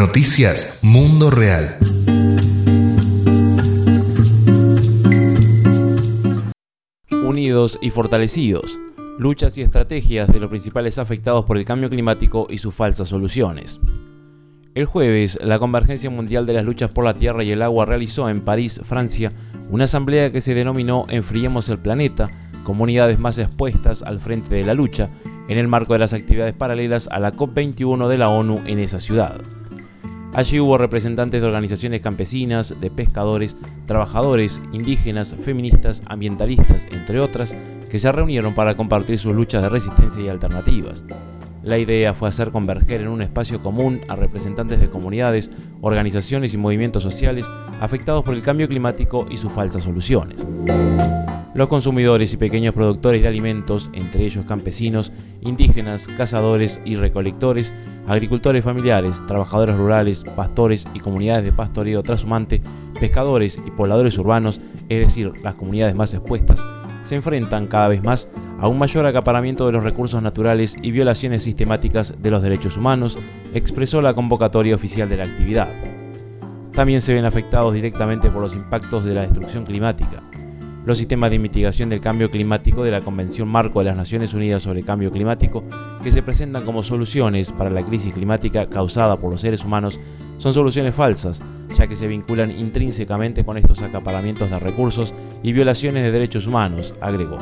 Noticias Mundo Real. Unidos y fortalecidos. Luchas y estrategias de los principales afectados por el cambio climático y sus falsas soluciones. El jueves, la Convergencia Mundial de las Luchas por la Tierra y el Agua realizó en París, Francia, una asamblea que se denominó Enfriemos el Planeta, comunidades más expuestas al frente de la lucha, en el marco de las actividades paralelas a la COP21 de la ONU en esa ciudad. Allí hubo representantes de organizaciones campesinas, de pescadores, trabajadores, indígenas, feministas, ambientalistas, entre otras, que se reunieron para compartir sus luchas de resistencia y alternativas. La idea fue hacer converger en un espacio común a representantes de comunidades, organizaciones y movimientos sociales afectados por el cambio climático y sus falsas soluciones. Los consumidores y pequeños productores de alimentos, entre ellos campesinos, indígenas, cazadores y recolectores, agricultores familiares, trabajadores rurales, pastores y comunidades de pastoreo trashumante, pescadores y pobladores urbanos, es decir, las comunidades más expuestas, se enfrentan cada vez más a un mayor acaparamiento de los recursos naturales y violaciones sistemáticas de los derechos humanos, expresó la convocatoria oficial de la actividad. También se ven afectados directamente por los impactos de la destrucción climática. Los sistemas de mitigación del cambio climático de la Convención Marco de las Naciones Unidas sobre Cambio Climático, que se presentan como soluciones para la crisis climática causada por los seres humanos, son soluciones falsas, ya que se vinculan intrínsecamente con estos acaparamientos de recursos y violaciones de derechos humanos, agregó.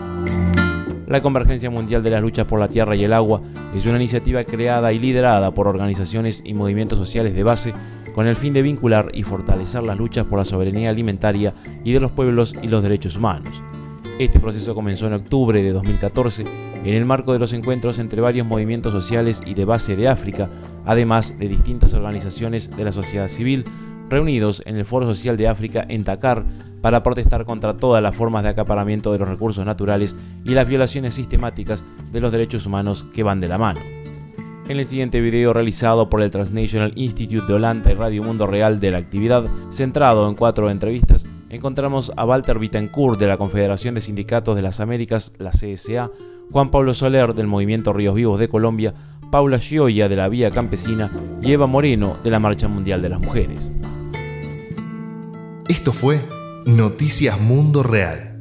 La Convergencia Mundial de las Luchas por la Tierra y el Agua es una iniciativa creada y liderada por organizaciones y movimientos sociales de base con el fin de vincular y fortalecer las luchas por la soberanía alimentaria y de los pueblos y los derechos humanos. Este proceso comenzó en octubre de 2014 en el marco de los encuentros entre varios movimientos sociales y de base de África, además de distintas organizaciones de la sociedad civil, reunidos en el Foro Social de África en Dakar para protestar contra todas las formas de acaparamiento de los recursos naturales y las violaciones sistemáticas de los derechos humanos que van de la mano. En el siguiente video realizado por el Transnational Institute de Holanda y Radio Mundo Real de la actividad, centrado en 4 entrevistas, encontramos a Walter Bittencourt de la Confederación de Sindicatos de las Américas, la CSA, Juan Pablo Soler del Movimiento Ríos Vivos de Colombia, Paula Gioia de la Vía Campesina y Eva Moreno de la Marcha Mundial de las Mujeres. Esto fue Noticias Mundo Real.